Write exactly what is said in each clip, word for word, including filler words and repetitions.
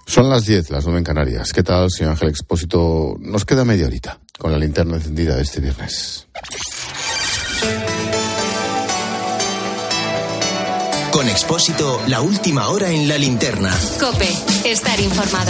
Son las diez, las nueve en Canarias. ¿Qué tal, señor Ángel Expósito? Nos queda media horita con la linterna encendida de este viernes. Con Expósito, la última hora en la linterna. COPE, estar informado.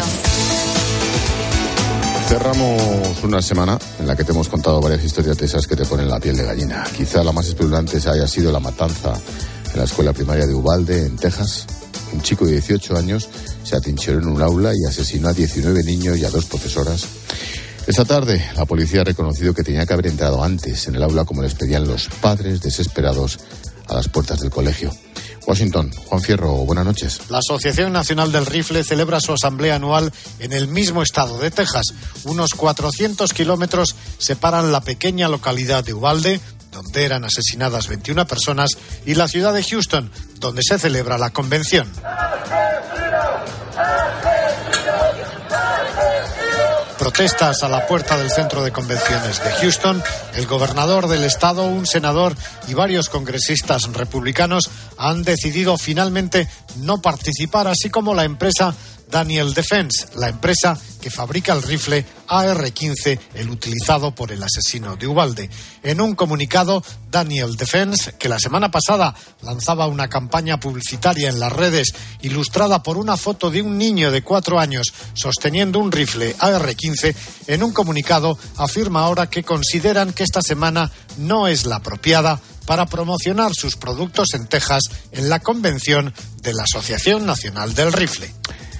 Cerramos una semana en la que te hemos contado varias historias de esas que te ponen la piel de gallina. Quizá la más espeluznante haya sido la matanza en la escuela primaria de Uvalde, en Texas. Un chico de dieciocho años se atrincheró en un aula y asesinó a diecinueve niños y a dos profesoras. Esta tarde, la policía ha reconocido que tenía que haber entrado antes en el aula, como les pedían los padres desesperados a las puertas del colegio. Washington, Juan Fierro, buenas noches. La Asociación Nacional del Rifle celebra su asamblea anual en el mismo estado de Texas. Unos cuatrocientos kilómetros separan la pequeña localidad de Uvalde, donde eran asesinadas veintiuna personas, y la ciudad de Houston, donde se celebra la convención. Protestas a la puerta del centro de convenciones de Houston. El gobernador del estado, un senador y varios congresistas republicanos han decidido finalmente no participar, así como la empresa Daniel Defense, la empresa que fabrica el rifle A R quince, el utilizado por el asesino de Uvalde. En un comunicado, Daniel Defense, que la semana pasada lanzaba una campaña publicitaria en las redes ilustrada por una foto de un niño de cuatro años sosteniendo un rifle A R quince, en un comunicado afirma ahora que consideran que esta semana no es la apropiada para promocionar sus productos en Texas en la convención de la Asociación Nacional del Rifle.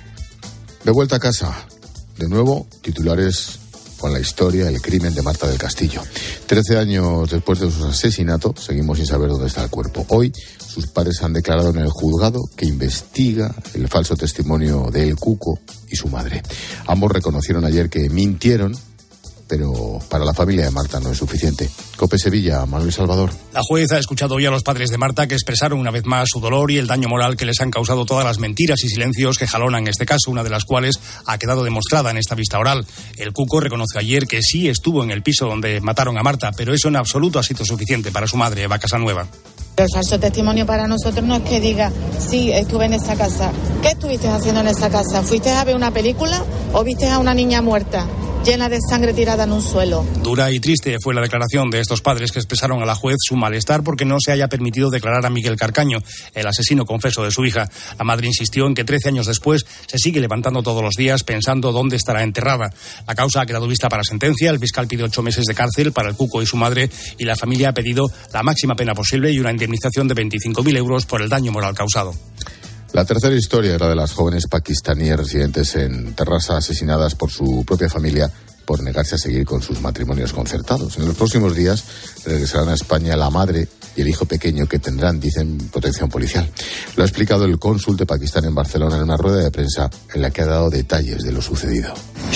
De vuelta a casa, de nuevo, titulares con la historia, el crimen de Marta del Castillo. Trece años después de su asesinato, seguimos sin saber dónde está el cuerpo. Hoy, sus padres han declarado en el juzgado que investiga el falso testimonio de El Cuco y su madre. Ambos reconocieron ayer que mintieron, pero para la familia de Marta no es suficiente. COPE Sevilla, Manuel Salvador. La juez ha escuchado hoy a los padres de Marta, que expresaron una vez más su dolor y el daño moral que les han causado todas las mentiras y silencios que jalonan este caso, una de las cuales ha quedado demostrada en esta vista oral. El Cuco reconoció ayer que sí estuvo en el piso donde mataron a Marta, pero eso en absoluto ha sido suficiente para su madre, Eva Casanueva. El falso testimonio para nosotros no es que diga, sí, estuve en esa casa. ¿Qué estuviste haciendo en esa casa? ¿Fuiste a ver una película o viste a una niña muerta, llena de sangre tirada en un suelo? Dura y triste fue la declaración de estos padres, que expresaron a la juez su malestar porque no se haya permitido declarar a Miguel Carcaño, el asesino confeso de su hija. La madre insistió en que trece años después se sigue levantando todos los días pensando dónde estará enterrada. La causa ha quedado vista para sentencia. El fiscal pide ocho meses de cárcel para el Cuco y su madre, y la familia ha pedido la máxima pena posible y una indemnización de veinticinco mil euros por el daño moral causado. La tercera historia era de las jóvenes pakistaníes residentes en Terrassa, asesinadas por su propia familia por negarse a seguir con sus matrimonios concertados. En los próximos días regresarán a España la madre y el hijo pequeño, que tendrán, dicen, protección policial. Lo ha explicado el cónsul de Pakistán en Barcelona en una rueda de prensa en la que ha dado detalles de lo sucedido.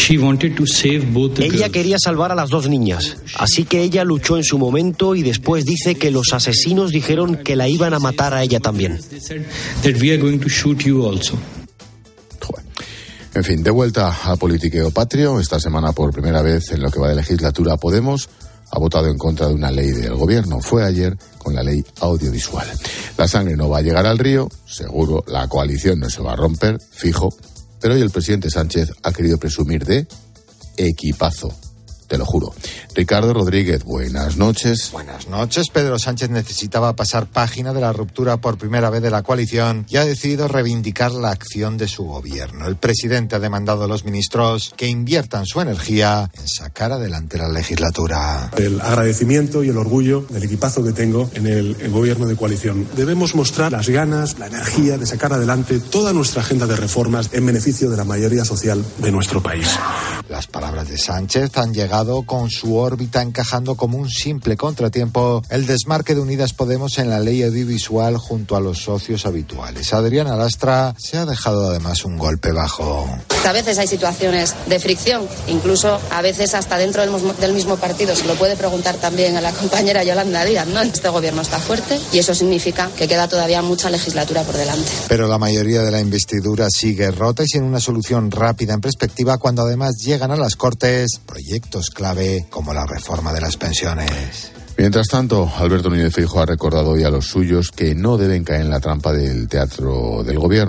Ella quería salvar a las dos niñas, así que ella luchó en su momento y después dice que los asesinos dijeron que la iban a matar a ella también. En fin, de vuelta a politiqueo patrio. Esta semana, por primera vez en lo que va de legislatura, Podemos ha votado en contra de una ley del gobierno. Fue ayer con la ley audiovisual. La sangre no va a llegar al río, seguro la coalición no se va a romper, fijo, pero hoy el presidente Sánchez ha querido presumir de equipazo. Te lo juro. Ricardo Rodríguez, buenas noches. Buenas noches. Pedro Sánchez necesitaba pasar página de la ruptura por primera vez de la coalición y ha decidido reivindicar la acción de su gobierno. El presidente ha demandado a los ministros que inviertan su energía en sacar adelante la legislatura. El agradecimiento y el orgullo del equipazo que tengo en el, el gobierno de coalición. Debemos mostrar las ganas, la energía de sacar adelante toda nuestra agenda de reformas en beneficio de la mayoría social de nuestro país. Las palabras de Sánchez han llegado con su órbita encajando como un simple contratiempo el desmarque de Unidas Podemos en la ley audiovisual junto a los socios habituales. Adriana Lastra se ha dejado además un golpe bajo. A veces hay situaciones de fricción, incluso a veces hasta dentro del mismo, del mismo partido. Se lo puede preguntar también a la compañera Yolanda Díaz, ¿no? Este gobierno está fuerte y eso significa que queda todavía mucha legislatura por delante. Pero la mayoría de la investidura sigue rota y sin una solución rápida en perspectiva, cuando además llegan a las Cortes proyectos clave como la reforma de las pensiones. Mientras tanto, Alberto Núñez Feijóo ha recordado hoy a los suyos que no deben caer en la trampa del teatro del gobierno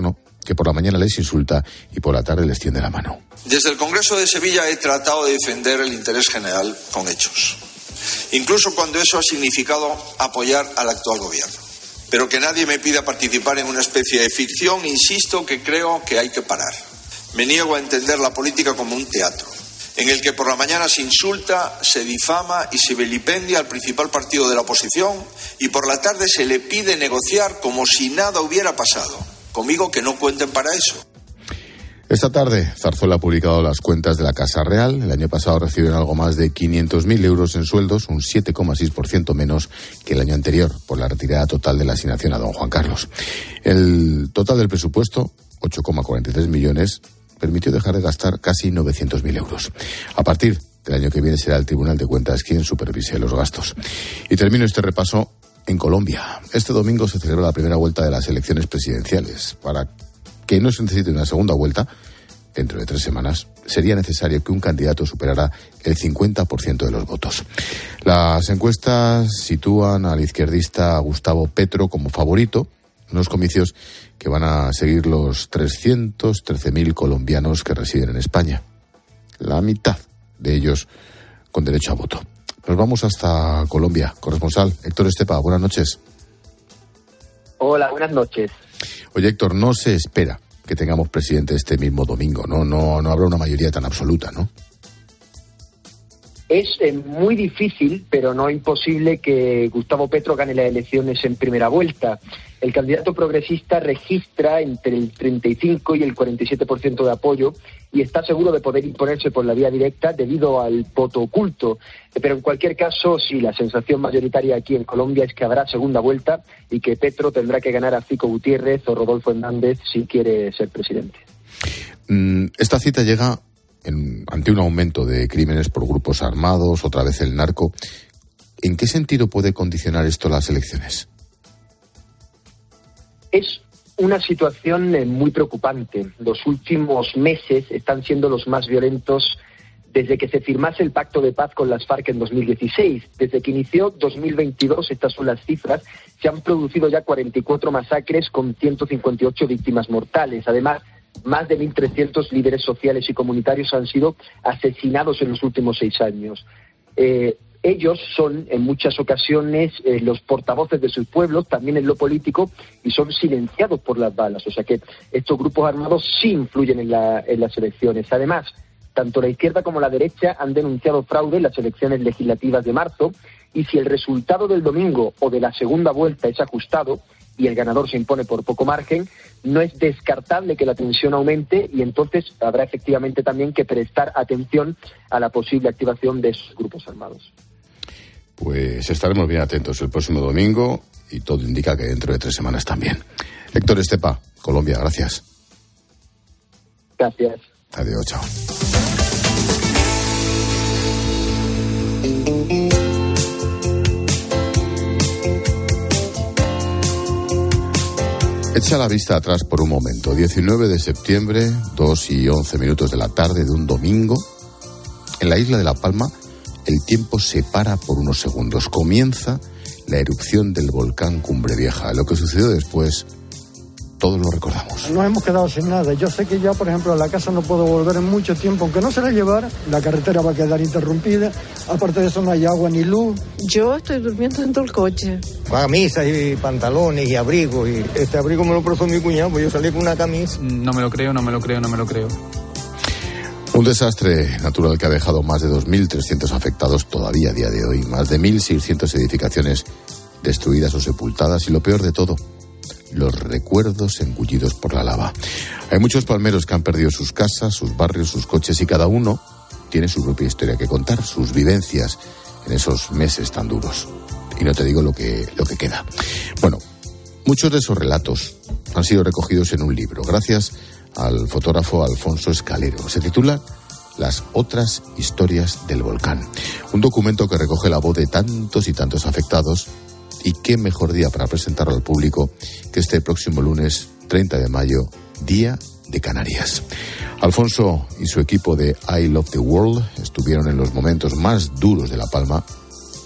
que por la mañana les insulta y por la tarde les tiende la mano. Desde el Congreso de Sevilla he tratado de defender el interés general con hechos, incluso cuando eso ha significado apoyar al actual gobierno. Pero que nadie me pida participar en una especie de ficción, insisto que creo que hay que parar. Me niego a entender la política como un teatro, en el que por la mañana se insulta, se difama y se vilipendia al principal partido de la oposición y por la tarde se le pide negociar como si nada hubiera pasado. Conmigo que no cuenten para eso. Esta tarde, Zarzuela ha publicado las cuentas de la Casa Real. El año pasado recibieron algo más de quinientos mil euros en sueldos, un siete coma seis por ciento menos que el año anterior, por la retirada total de la asignación a don Juan Carlos. El total del presupuesto, ocho coma cuarenta y tres millones, permitió dejar de gastar casi novecientos mil euros. A partir del año que viene será el Tribunal de Cuentas quien supervise los gastos. Y termino este repaso en Colombia. Este domingo se celebra la primera vuelta de las elecciones presidenciales. Para que no se necesite una segunda vuelta, dentro de tres semanas, sería necesario que un candidato superara el cincuenta por ciento de los votos. Las encuestas sitúan al izquierdista Gustavo Petro como favorito, unos comicios que van a seguir los trescientos trece mil colombianos que residen en España. La mitad de ellos con derecho a voto. Nos vamos hasta Colombia. Corresponsal Héctor Estepa, buenas noches. Hola, buenas noches. Oye, Héctor, no se espera que tengamos presidente este mismo domingo, ¿no? No, no habrá una mayoría tan absoluta, ¿no? Es eh, muy difícil, pero no imposible, que Gustavo Petro gane las elecciones en primera vuelta. El candidato progresista registra entre el treinta y cinco y el cuarenta y siete por ciento de apoyo y está seguro de poder imponerse por la vía directa debido al voto oculto. Pero en cualquier caso, sí, la sensación mayoritaria aquí en Colombia es que habrá segunda vuelta y que Petro tendrá que ganar a Fico Gutiérrez o Rodolfo Hernández si quiere ser presidente. Esta cita llega en, ante un aumento de crímenes por grupos armados, otra vez el narco. ¿En qué sentido puede condicionar esto las elecciones? Es una situación muy preocupante. Los últimos meses están siendo los más violentos desde que se firmase el pacto de paz con las FARC en dos mil dieciséis. Desde que inició dos mil veintidós, estas son las cifras, se han producido ya cuarenta y cuatro masacres con ciento cincuenta y ocho víctimas mortales. Además, más de mil trescientos líderes sociales y comunitarios han sido asesinados en los últimos seis años. Eh, Ellos son, en muchas ocasiones, eh, los portavoces de sus pueblos, también en lo político, y son silenciados por las balas. O sea que estos grupos armados sí influyen en, la, en las elecciones. Además, tanto la izquierda como la derecha han denunciado fraude en las elecciones legislativas de marzo, y si el resultado del domingo o de la segunda vuelta es ajustado y el ganador se impone por poco margen, no es descartable que la tensión aumente y entonces habrá efectivamente también que prestar atención a la posible activación de esos grupos armados. Pues estaremos bien atentos el próximo domingo y todo indica que dentro de tres semanas también. Héctor Estepa, Colombia, gracias. Gracias. Adiós, chao. Echa la vista atrás por un momento. diecinueve de septiembre, dos y once minutos de la tarde de un domingo, en la isla de La Palma, el tiempo se para por unos segundos. Comienza la erupción del volcán Cumbre Vieja. Lo que sucedió después, todos lo recordamos. Nos hemos quedado sin nada. Yo sé que ya, por ejemplo, a la casa no puedo volver en mucho tiempo, aunque no se la llevara. La carretera va a quedar interrumpida. Aparte de eso, no hay agua ni luz. Yo estoy durmiendo dentro del coche. Camisas y pantalones y abrigos. Y este abrigo me lo prestó mi cuñado, pues yo salí con una camisa. No me lo creo, no me lo creo, no me lo creo. Un desastre natural que ha dejado más de dos mil trescientos afectados todavía a día de hoy, más de mil seiscientas edificaciones destruidas o sepultadas y lo peor de todo, los recuerdos engullidos por la lava. Hay muchos palmeros que han perdido sus casas, sus barrios, sus coches y cada uno tiene su propia historia que contar, sus vivencias en esos meses tan duros. Y no te digo lo que, lo que queda. Bueno, muchos de esos relatos han sido recogidos en un libro, gracias al fotógrafo Alfonso Escalero. Se titula Las otras historias del volcán. Un documento que recoge la voz de tantos y tantos afectados y qué mejor día para presentarlo al público que este próximo lunes treinta de mayo, Día de Canarias. Alfonso y su equipo de I Love the World estuvieron en los momentos más duros de La Palma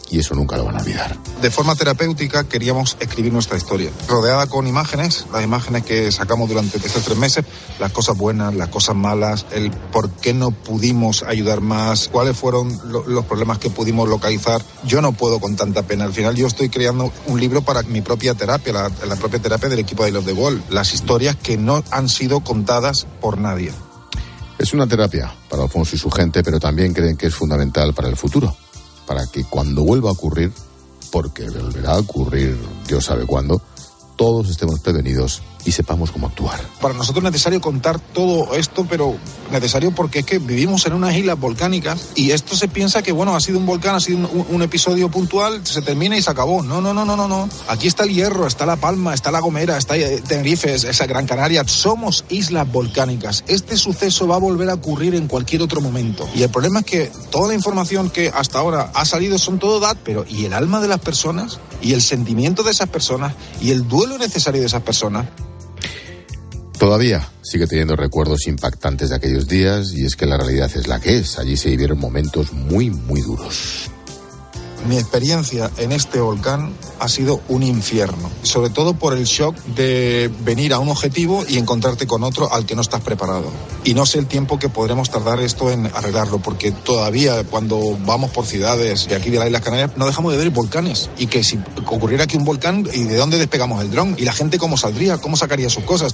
y eso nunca lo van a olvidar. De forma terapéutica queríamos escribir nuestra historia, rodeada con imágenes, las imágenes que sacamos durante estos tres meses, las cosas buenas, las cosas malas, el por qué no pudimos ayudar más, cuáles fueron lo, los problemas que pudimos localizar. Yo no puedo con tanta pena. Al final yo estoy creando un libro para mi propia terapia, la, la propia terapia del equipo de I Love the Wall, las historias que no han sido contadas por nadie. Es una terapia para Alfonso y su gente, pero también creen que es fundamental para el futuro, para que cuando vuelva a ocurrir, porque volverá a ocurrir Dios sabe cuándo, todos estemos prevenidos y sepamos cómo actuar. Para nosotros es necesario contar todo esto, pero necesario porque es que vivimos en unas islas volcánicas y esto se piensa que, bueno, ha sido un volcán, ha sido un, un episodio puntual, se termina y se acabó. No, no, no, no, no, no. Aquí está el Hierro, está La Palma, está La Gomera, está Tenerife, esa Gran Canaria. Somos islas volcánicas. Este suceso va a volver a ocurrir en cualquier otro momento. Y el problema es que toda la información que hasta ahora ha salido son todo datos, pero ¿y el alma de las personas? ¿Y el sentimiento de esas personas? ¿Y el duelo necesario de esas personas? Todavía sigue teniendo recuerdos impactantes de aquellos días y es que la realidad es la que es. Allí se vivieron momentos muy, muy duros. Mi experiencia en este volcán ha sido un infierno, sobre todo por el shock de venir a un objetivo y encontrarte con otro al que no estás preparado. Y no sé el tiempo que podremos tardar esto en arreglarlo, porque todavía cuando vamos por ciudades de aquí de las Islas Canarias no dejamos de ver volcanes. Y que si ocurriera aquí un volcán, ¿y de dónde despegamos el dron? ¿Y la gente cómo saldría? ¿Cómo sacaría sus cosas?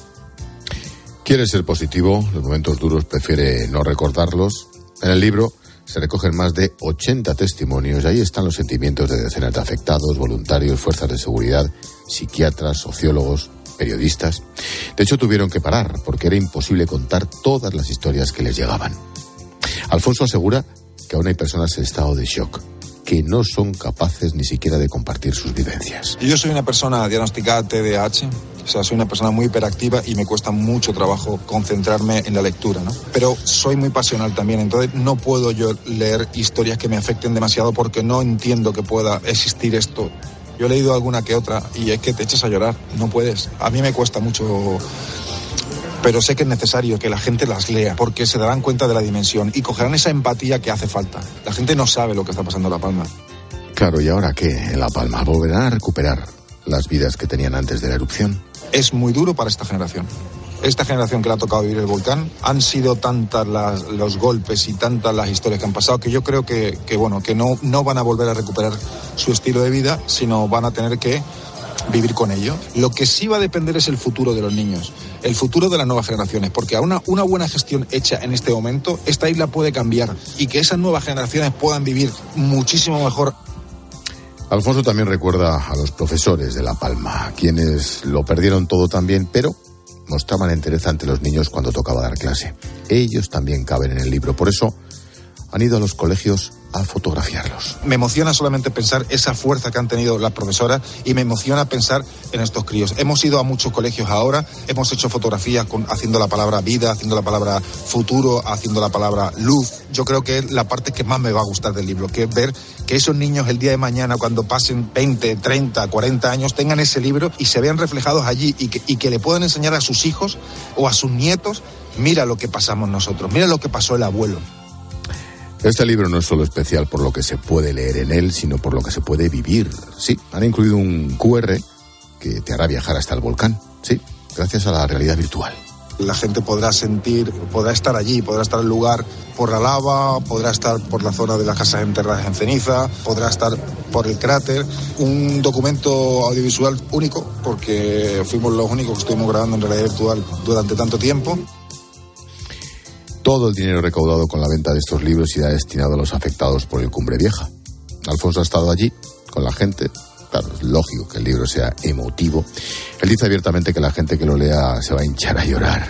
Quiere ser positivo, los momentos duros prefiere no recordarlos. En el libro se recogen más de ochenta testimonios y ahí están los sentimientos de decenas de afectados, voluntarios, fuerzas de seguridad, psiquiatras, sociólogos, periodistas. De hecho, tuvieron que parar porque era imposible contar todas las historias que les llegaban. Alfonso asegura que aún hay personas en estado de shock, que no son capaces ni siquiera de compartir sus vivencias. Yo soy una persona diagnosticada T D A H, o sea, soy una persona muy hiperactiva y me cuesta mucho trabajo concentrarme en la lectura, ¿no? Pero soy muy pasional también, entonces no puedo yo leer historias que me afecten demasiado porque no entiendo que pueda existir esto. Yo he leído alguna que otra y es que te echas a llorar, no puedes. A mí me cuesta mucho, pero sé que es necesario que la gente las lea porque se darán cuenta de la dimensión y cogerán esa empatía que hace falta. La gente no sabe lo que está pasando en La Palma. Claro, ¿y ahora qué? En La Palma volverán a recuperar las vidas que tenían antes de la erupción. Es muy duro para esta generación. Esta generación que le ha tocado vivir el volcán, han sido tantas las, los golpes y tantas las historias que han pasado que yo creo que, que, bueno, que no, no van a volver a recuperar su estilo de vida, sino van a tener que vivir con ello. Lo que sí va a depender es el futuro de los niños, el futuro de las nuevas generaciones, porque a una, una buena gestión hecha en este momento, esta isla puede cambiar y que esas nuevas generaciones puedan vivir muchísimo mejor. Alfonso también recuerda a los profesores de La Palma, quienes lo perdieron todo también, pero mostraban entereza ante los niños cuando tocaba dar clase. Ellos también caben en el libro, por eso han ido a los colegios a fotografiarlos. Me emociona solamente pensar esa fuerza que han tenido las profesoras y me emociona pensar en estos críos. Hemos ido a muchos colegios ahora, hemos hecho fotografías con, haciendo la palabra vida, haciendo la palabra futuro, haciendo la palabra luz. Yo creo que es la parte que más me va a gustar del libro, que es ver que esos niños el día de mañana, cuando pasen veinte, treinta, cuarenta años, tengan ese libro y se vean reflejados allí y que, y que le puedan enseñar a sus hijos o a sus nietos, mira lo que pasamos nosotros, mira lo que pasó el abuelo. Este libro no es solo especial por lo que se puede leer en él, sino por lo que se puede vivir. Sí, han incluido un cu erre que te hará viajar hasta el volcán. Sí, gracias a la realidad virtual. La gente podrá sentir, podrá estar allí, podrá estar en el lugar por la lava, podrá estar por la zona de las casas enterradas en ceniza, podrá estar por el cráter. Un documento audiovisual único, porque fuimos los únicos que estuvimos grabando en realidad virtual durante tanto tiempo. Todo el dinero recaudado con la venta de estos libros irá destinado a los afectados por el Cumbre Vieja. Alfonso ha estado allí con la gente. Claro, es lógico que el libro sea emotivo. Él dice abiertamente que la gente que lo lea se va a hinchar a llorar.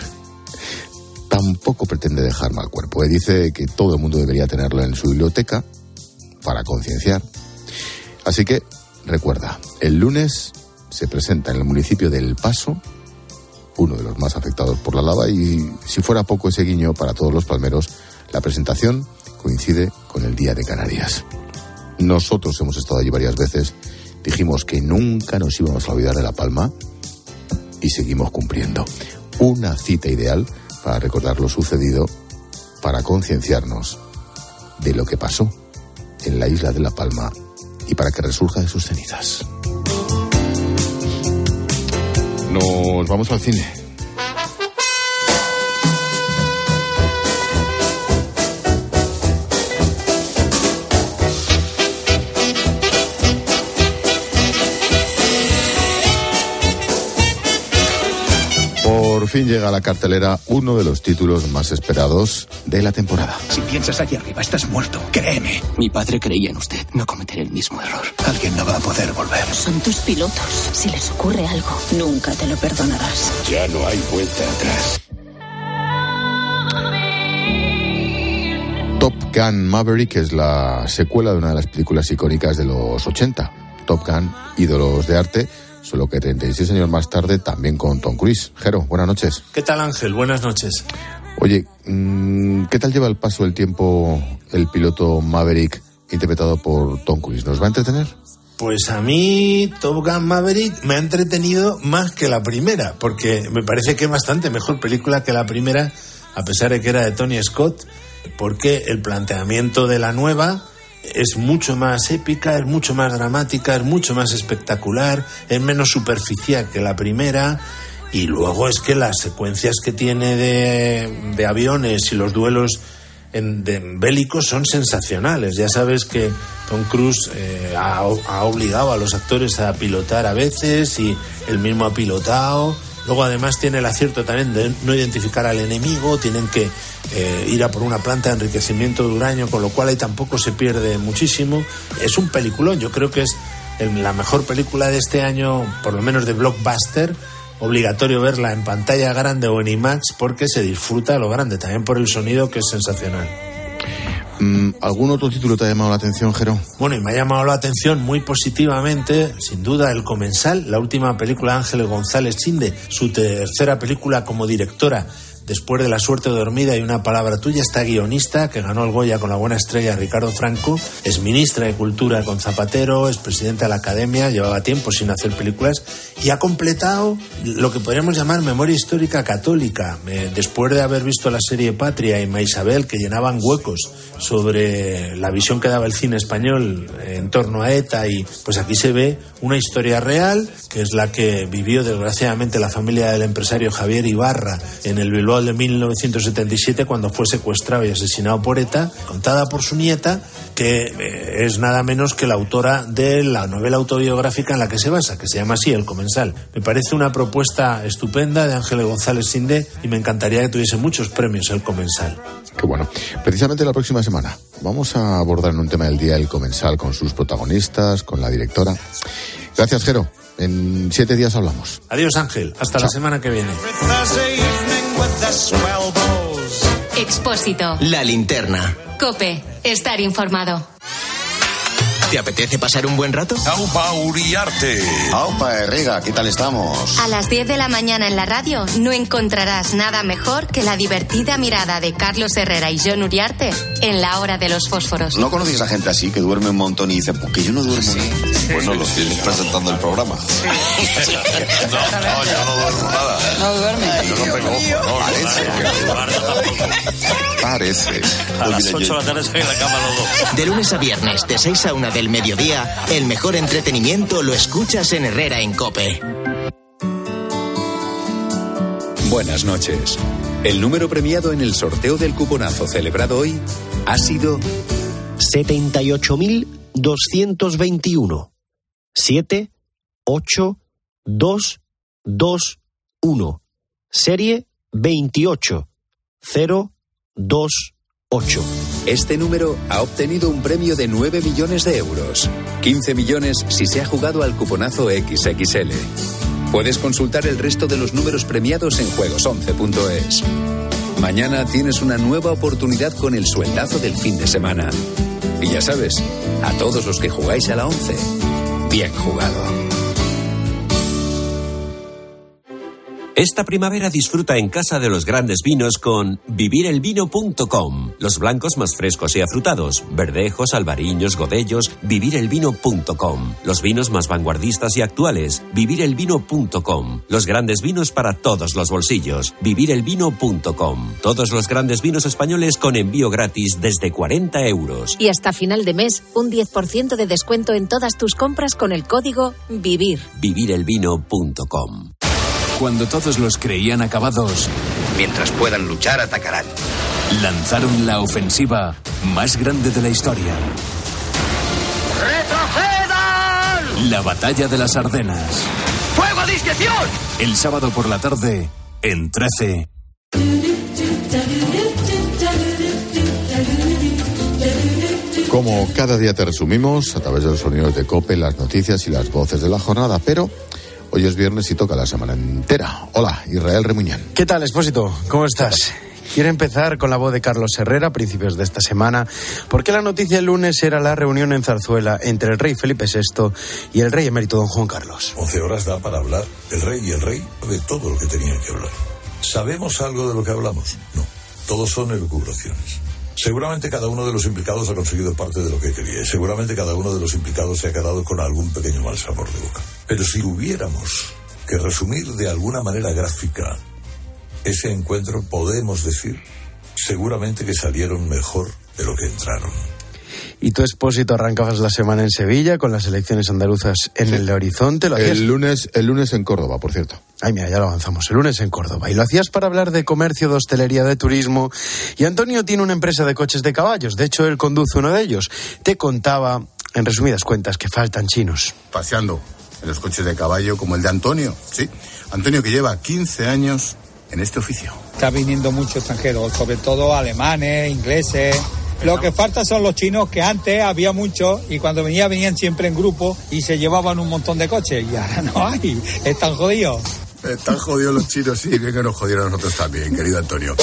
Tampoco pretende dejar mal cuerpo. Él dice que todo el mundo debería tenerlo en su biblioteca para concienciar. Así que, recuerda, el lunes se presenta en el municipio de El Paso, uno de los más afectados por la lava, y si fuera poco ese guiño para todos los palmeros, la presentación coincide con el Día de Canarias. Nosotros hemos estado allí varias veces, dijimos que nunca nos íbamos a olvidar de La Palma y seguimos cumpliendo. Una cita ideal para recordar lo sucedido, para concienciarnos de lo que pasó en la isla de La Palma y para que resurja de sus cenizas. Nos vamos al cine. Por fin llega a la cartelera uno de los títulos más esperados de la temporada. Si piensas aquí arriba, estás muerto. Créeme. Mi padre creía en usted. No cometeré el mismo error. Alguien no va a poder volver. Son tus pilotos. Si les ocurre algo, nunca te lo perdonarás. Ya no hay vuelta atrás. Top Gun Maverick es la secuela de una de las películas icónicas de los ochenta. Top Gun, ídolos de arte, solo que treinta y seis años más tarde también con Tom Cruise. Jero, buenas noches. ¿Qué tal, Ángel? Buenas noches. Oye, ¿qué tal lleva el paso del tiempo el piloto Maverick interpretado por Tom Cruise? ¿Nos va a entretener? Pues a mí Top Gun Maverick me ha entretenido más que la primera, porque me parece que es bastante mejor película que la primera, a pesar de que era de Tony Scott, porque el planteamiento de la nueva es mucho más épica, es mucho más dramática, es mucho más espectacular, es menos superficial que la primera, y luego es que las secuencias que tiene de, de aviones y los duelos en, de, bélicos son sensacionales. Ya sabes que Tom Cruise eh, ha, ha obligado a los actores a pilotar a veces, y él mismo ha pilotado. Luego además tiene el acierto también de no identificar al enemigo, tienen que eh, ir a por una planta de enriquecimiento de uranio, con lo cual ahí tampoco se pierde muchísimo. Es un peliculón, yo creo que es la mejor película de este año, por lo menos de blockbuster. Obligatorio verla en pantalla grande o en IMAX porque se disfruta a lo grande, también por el sonido, que es sensacional. ¿Algún otro título te ha llamado la atención, Jero? Bueno, y me ha llamado la atención muy positivamente, sin duda, El Comensal, la última película de Ángeles González Chinde, su tercera película como directora, después de La suerte dormida y Una palabra tuya. Está guionista, que ganó el Goya con La buena estrella, Ricardo Franco, es ministra de Cultura con Zapatero, es presidenta de la Academia, llevaba tiempo sin hacer películas, y ha completado lo que podríamos llamar memoria histórica católica, eh, después de haber visto la serie Patria y Ma Isabel, que llenaban huecos sobre la visión que daba el cine español en torno a ETA, y pues aquí se ve una historia real, que es la que vivió desgraciadamente la familia del empresario Javier Ibarra en el Bilbao de mil novecientos setenta y siete, cuando fue secuestrado y asesinado por ETA, contada por su nieta, que es nada menos que la autora de la novela autobiográfica en la que se basa, que se llama así, El Comensal. Me parece una propuesta estupenda de Ángeles González Chinde, y me encantaría que tuviese muchos premios El Comensal. Qué bueno. Precisamente la próxima semana vamos a abordar en un tema del día El Comensal con sus protagonistas, con la directora. Gracias, Jero. En siete días hablamos. Adiós, Ángel. Hasta Chao. La semana que viene. Expósito. La linterna. COPE. Estar informado. ¿Te apetece pasar un buen rato? Aupa Uriarte. Aupa Herrera, ¿qué tal estamos? A las diez de la mañana en la radio no encontrarás nada mejor que la divertida mirada de Carlos Herrera y Jon Uriarte en La Hora de los Fósforos. ¿No conoces a gente así que duerme un montón y dice, porque yo no duermo? Sí. Bueno, los tienes presentando el programa. Sí. no, no, yo no duermo nada. No duerme. Yo no tengo ojo, no. Parece. Parece. A las ocho de la tarde estoy en la cama los dos. De lunes a viernes, de seis a una del mediodía, el mejor entretenimiento lo escuchas en Herrera en COPE. Buenas noches. El número premiado en el sorteo del cuponazo celebrado hoy ha sido setenta y ocho mil doscientos veintiuno. siete ocho dos dos uno. Serie veintiocho cero dos ocho. Este número ha obtenido un premio de nueve millones de euros. quince millones si se ha jugado al cuponazo equis equis ele. Puedes consultar el resto de los números premiados en juegos once punto es. Mañana tienes una nueva oportunidad con el sueldazo del fin de semana. Y ya sabes, a todos los que jugáis a la once, bien jugado. Esta primavera disfruta en casa de los grandes vinos con vivir el vino punto com. Los blancos más frescos y afrutados, verdejos, albariños, godellos, vivir el vino punto com. Los vinos más vanguardistas y actuales, vivir el vino punto com. Los grandes vinos para todos los bolsillos, vivir el vino punto com. Todos los grandes vinos españoles con envío gratis desde cuarenta euros. Y hasta final de mes, un diez por ciento de descuento en todas tus compras con el código VIVIR. vivir el vino punto com. Cuando todos los creían acabados, mientras puedan luchar, atacarán. Lanzaron la ofensiva más grande de la historia. ¡Retrocedan! La batalla de las Ardenas. ¡Fuego a discreción! El sábado por la tarde, en trece. Como cada día te resumimos, a través de los sonidos de COPE, las noticias y las voces de la jornada, pero hoy es viernes y toca la semana entera. Hola, Israel Remuñán. ¿Qué tal, Expósito? ¿Cómo estás? Quiero empezar con la voz de Carlos Herrera a principios de esta semana, porque la noticia el lunes era la reunión en Zarzuela entre el rey Felipe sexto y el rey emérito don Juan Carlos. once horas da para hablar el rey y el rey de todo lo que tenían que hablar. ¿Sabemos algo de lo que hablamos? No. Todos son elucubraciones. Seguramente cada uno de los implicados ha conseguido parte de lo que quería y seguramente cada uno de los implicados se ha quedado con algún pequeño mal sabor de boca. Pero si tuviéramos que resumir de alguna manera gráfica ese encuentro, podemos decir seguramente que salieron mejor de lo que entraron. Y tú, Expósito, arrancabas la semana en Sevilla con las elecciones andaluzas en sí. el horizonte. ¿Lo hacías? El lunes, el lunes en Córdoba, por cierto. Ay, mira, ya lo avanzamos. El lunes en Córdoba. Y lo hacías para hablar de comercio, de hostelería, de turismo. Y Antonio tiene una empresa de coches de caballos. De hecho, él conduce uno de ellos. Te contaba, en resumidas cuentas, que faltan chinos. Paseando en los coches de caballo como el de Antonio. Sí, Antonio, que lleva quince años en este oficio. Está viniendo muchos extranjeros, sobre todo alemanes, ingleses. Lo que falta son los chinos, que antes había muchos y cuando venía venían siempre en grupo y se llevaban un montón de coches y ahora no hay, están jodidos. Están jodidos los chinos, sí, bien que nos jodieron a nosotros también, querido Antonio.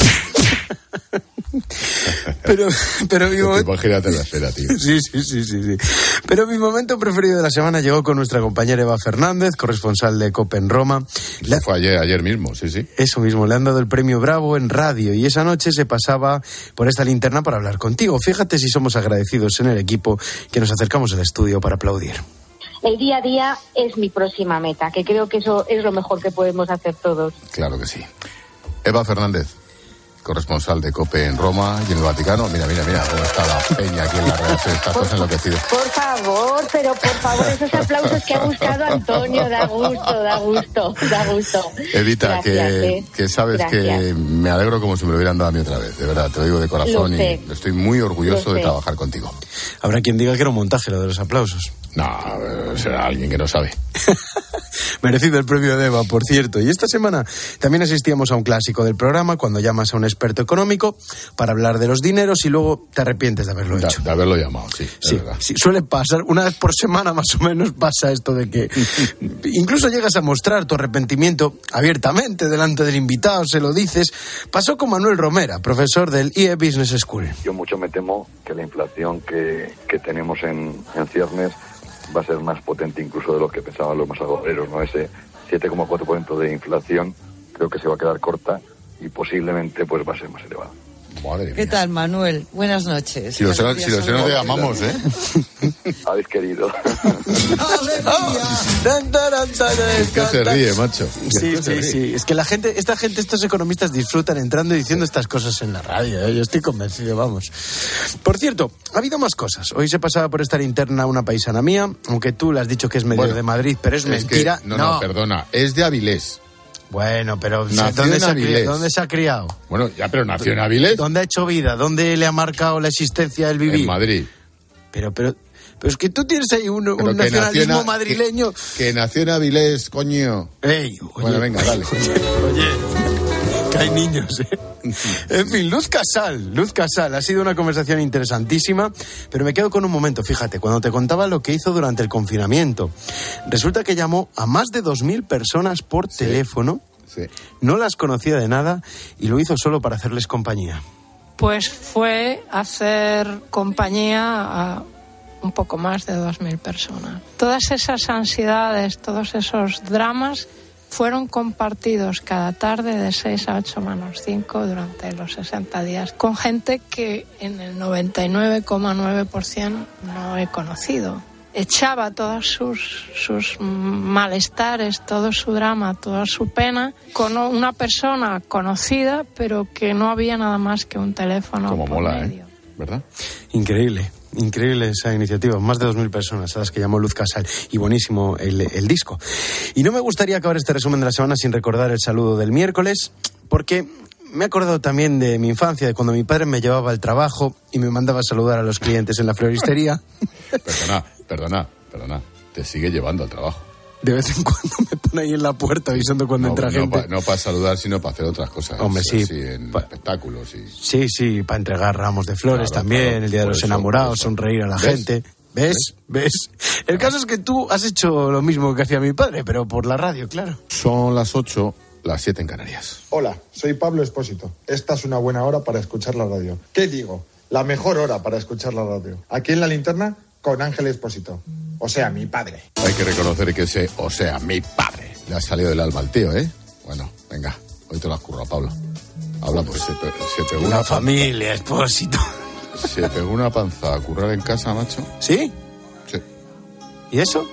Pero, pero mi momento... Imagínate la espera, tío. Sí, sí, sí, sí, sí. Pero mi momento preferido de la semana llegó con nuestra compañera Eva Fernández, corresponsal de COPE en Roma. Le... Fue ayer, ayer mismo, sí, sí. Eso mismo, le han dado el premio Bravo en radio y esa noche se pasaba por esta linterna para hablar contigo. Fíjate si somos agradecidos en el equipo que nos acercamos al estudio para aplaudir. El día a día es mi próxima meta, que creo que eso es lo mejor que podemos hacer todos. Claro que sí. Eva Fernández, corresponsal de COPE en Roma y en el Vaticano. Mira, mira, mira cómo está la peña aquí en la redacción. Está todos enloquecidos. Por favor, pero por favor, esos aplausos que ha buscado Antonio, da gusto, da gusto, da gusto. Evita, Gracias, que, eh. que sabes Gracias. que me alegro como si me lo hubieran dado a mí otra vez. De verdad, te lo digo de corazón y estoy muy orgulloso de trabajar contigo. Habrá quien diga que era un montaje lo de los aplausos. No, será alguien que no sabe. Merecido el premio de Eva, por cierto. Y esta semana también asistíamos a un clásico del programa, cuando llamas a un experto económico para hablar de los dineros y luego te arrepientes de haberlo de, hecho. De haberlo llamado, sí. Sí, sí, suele pasar. Una vez por semana más o menos pasa esto de que incluso llegas a mostrar tu arrepentimiento abiertamente delante del invitado, se lo dices. Pasó con Manuel Romera, profesor del I E Business School. Yo mucho me temo que la inflación que, que tenemos en, en ciernes va a ser más potente incluso de lo que pensaban los más agoreros, ¿no? Ese siete coma cuatro por ciento de inflación creo que se va a quedar corta y posiblemente pues va a ser más elevada. Madre mía. ¿Qué tal, Manuel? Buenas noches. Si los si lo no te llamamos, ¿eh? Habéis querido. Es que se ríe, macho. Sí, sí, sí. Es que la gente, esta gente, estos economistas disfrutan entrando y diciendo estas cosas en la radio, ¿eh? Yo estoy convencido, vamos. Por cierto, ha habido más cosas. Hoy se pasaba por esta linterna una paisana mía, aunque tú le has dicho que es medio bueno, de Madrid, pero es, es mentira. Que, no, no, no, perdona, es de Avilés. Bueno, pero ¿dónde se, ha, ¿dónde se ha criado? Bueno, ya, pero nació en Avilés. ¿Dónde ha hecho vida? ¿Dónde le ha marcado la existencia el vivir? En Madrid. Pero, pero, pero es que tú tienes ahí un, un nacionalismo nació, madrileño. Que, que nació en Avilés, coño. Ey, oye, bueno, venga, dale. Oye, oye, que hay niños, ¿eh? En fin, Luz Casal, Luz Casal, ha sido una conversación interesantísima, pero me quedo con un momento, fíjate, cuando te contaba lo que hizo durante el confinamiento. Resulta que llamó a más de dos mil personas por sí, teléfono, sí. No las conocía de nada y lo hizo solo para hacerles compañía. Pues fue hacer compañía a un poco más de dos mil personas. Todas esas ansiedades, todos esos dramas fueron compartidos cada tarde de seis a ocho menos cinco durante los sesenta días con gente que en el noventa y nueve coma nueve por ciento no he conocido. Echaba todos sus, sus malestares, todo su drama, toda su pena con una persona conocida, pero que no había nada más que un teléfono. Como por mola, medio. ¿eh? ¿Verdad? Increíble. Increíble esa iniciativa, más de dos mil personas a las que llamó Luz Casal, y buenísimo el, el disco. Y no me gustaría acabar este resumen de la semana sin recordar el saludo del miércoles, porque me he acordado también de mi infancia, de cuando mi padre me llevaba al trabajo y me mandaba a saludar a los clientes en la floristería. Perdona, perdona, perdona, te sigue llevando al trabajo. De vez en cuando me pone ahí en la puerta avisando cuando no, entra no gente. Pa, no para saludar, sino para hacer otras cosas. Hombre, sí. Así, en pa... espectáculos. Y... Sí, sí, para entregar ramos de flores claro, también, claro, el Día de los eso, Enamorados, sonreír a la ¿Ves? gente. ¿Ves? ¿Ves? ¿Ves? El caso es que tú has hecho lo mismo que hacía mi padre, pero por la radio, claro. Son las ocho, las siete en Canarias. Hola, soy Pablo Espósito. Esta es una buena hora para escuchar la radio. ¿Qué digo? La mejor hora para escuchar la radio. Aquí en La Linterna, con Ángel Espósito. O sea, mi padre. Hay que reconocer que ese, o sea, mi padre, le ha salido del alma al tío, ¿eh? Bueno, venga, hoy te lo has currado, Pablo. Habla, pues se, pe- se pegó una La panza. Familia, Espósito. Se pegó una panza a currar en casa, macho. ¿Sí? Sí. ¿Y eso?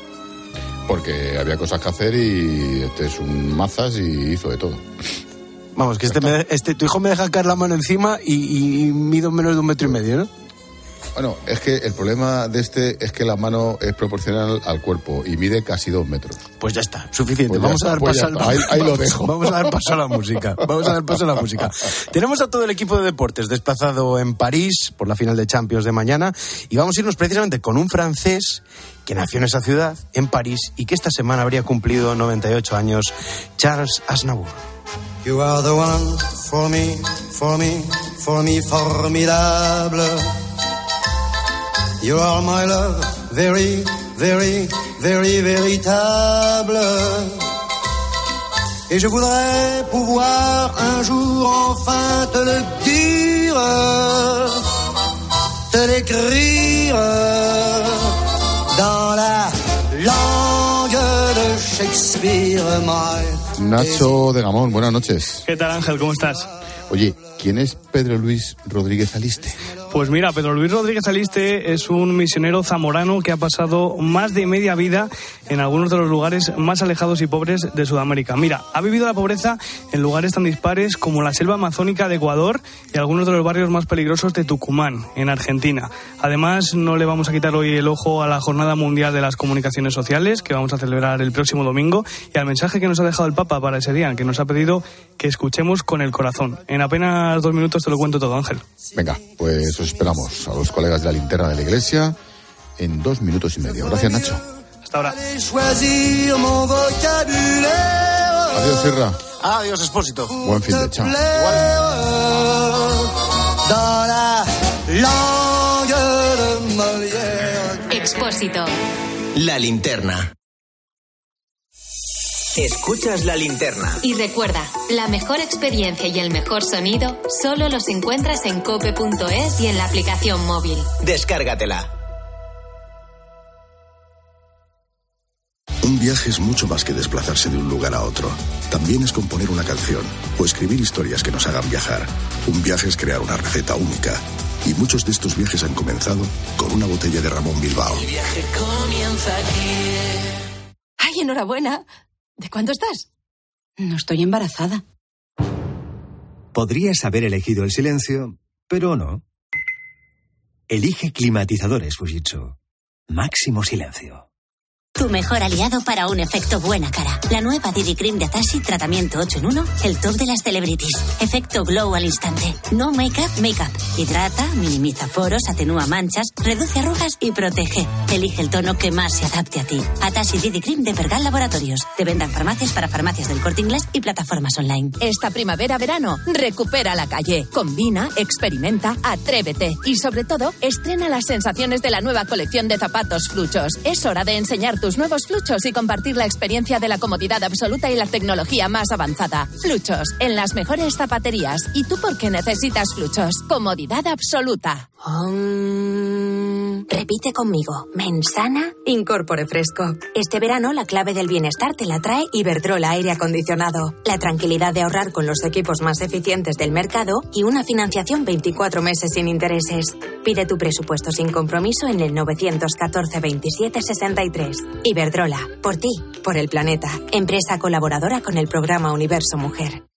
Porque había cosas que hacer y este es un mazas y hizo de todo. Vamos, que este, me, este tu hijo me deja caer la mano encima y, y mido menos de un metro y medio, ¿no? Bueno, es que el problema de este es que la mano es proporcional al cuerpo y mide casi dos metros. Pues ya está, suficiente. Pues vamos está, a dar pues paso al... ahí, ahí lo dejo. Vamos a dar paso a la música. Vamos a dar paso a la música. Tenemos a todo el equipo de deportes desplazado en París por la final de Champions de mañana y vamos a irnos precisamente con un francés que nació en esa ciudad, en París, y que esta semana habría cumplido noventa y ocho años, Charles Aznavour. You are the one for me, for me, for me formidable. You are my love, very, very, very véritable. Et je voudrais pouvoir un jour enfin te le dire, te l'écrire dans la langue de Shakespeare. My Nacho de Gamón, buenas noches. ¿Qué tal, Ángel? ¿Cómo estás? Oye, ¿quién es Pedro Luis Rodríguez Aliste? Pues mira, Pedro Luis Rodríguez Aliste es un misionero zamorano que ha pasado más de media vida en algunos de los lugares más alejados y pobres de Sudamérica. Mira, ha vivido la pobreza en lugares tan dispares como la selva amazónica de Ecuador y algunos de los barrios más peligrosos de Tucumán, en Argentina. Además, no le vamos a quitar hoy el ojo a la Jornada Mundial de las Comunicaciones Sociales, que vamos a celebrar el próximo domingo, y al mensaje que nos ha dejado el Papa para ese día, que nos ha pedido que escuchemos con el corazón. En apenas dos minutos te lo cuento todo, Ángel. Venga, pues os esperamos a los colegas de la linterna de la iglesia en dos minutos y medio. Gracias, Nacho. Hasta ahora. Adiós, Sierra. Adiós, Espósito. Buen fin de chao. Expósito. La linterna. Escuchas La Linterna. Y recuerda, la mejor experiencia y el mejor sonido solo los encuentras en cope punto es y en la aplicación móvil. Descárgatela. Un viaje es mucho más que desplazarse de un lugar a otro. También es componer una canción o escribir historias que nos hagan viajar. Un viaje es crear una receta única. Y muchos de estos viajes han comenzado con una botella de Ramón Bilbao. El viaje comienza aquí. ¡Ay, enhorabuena! ¿De cuánto estás? No estoy embarazada. Podrías haber elegido el silencio, pero no. Elige climatizadores Fujitsu. Máximo silencio. Tu mejor aliado para un efecto buena cara. La nueva Didi Cream de Atashi, tratamiento ocho en uno, el top de las celebrities. Efecto glow al instante. No make-up, make-up. Hidrata, minimiza poros, atenúa manchas, reduce arrugas y protege. Elige el tono que más se adapte a ti. Atashi Didi Cream de Pergal Laboratorios. De venta en farmacias para farmacias del Corte Inglés y plataformas online. Esta primavera-verano, recupera la calle. Combina, experimenta, atrévete. Y sobre todo, estrena las sensaciones de la nueva colección de zapatos Fluchos. Es hora de enseñar tus nuevos Fluchos y compartir la experiencia de la comodidad absoluta y la tecnología más avanzada. Fluchos, en las mejores zapaterías. ¿Y tú por qué necesitas Fluchos? Comodidad absoluta. Um, Repite conmigo. Mensana Incorpore Fresco. Este verano la clave del bienestar te la trae Iberdrola Aire Acondicionado. La tranquilidad de ahorrar con los equipos más eficientes del mercado y una financiación veinticuatro meses sin intereses. Pide tu presupuesto sin compromiso en el nueve uno cuatro veintisiete sesenta y tres. Iberdrola. Por ti, por el planeta. Empresa colaboradora con el programa Universo Mujer.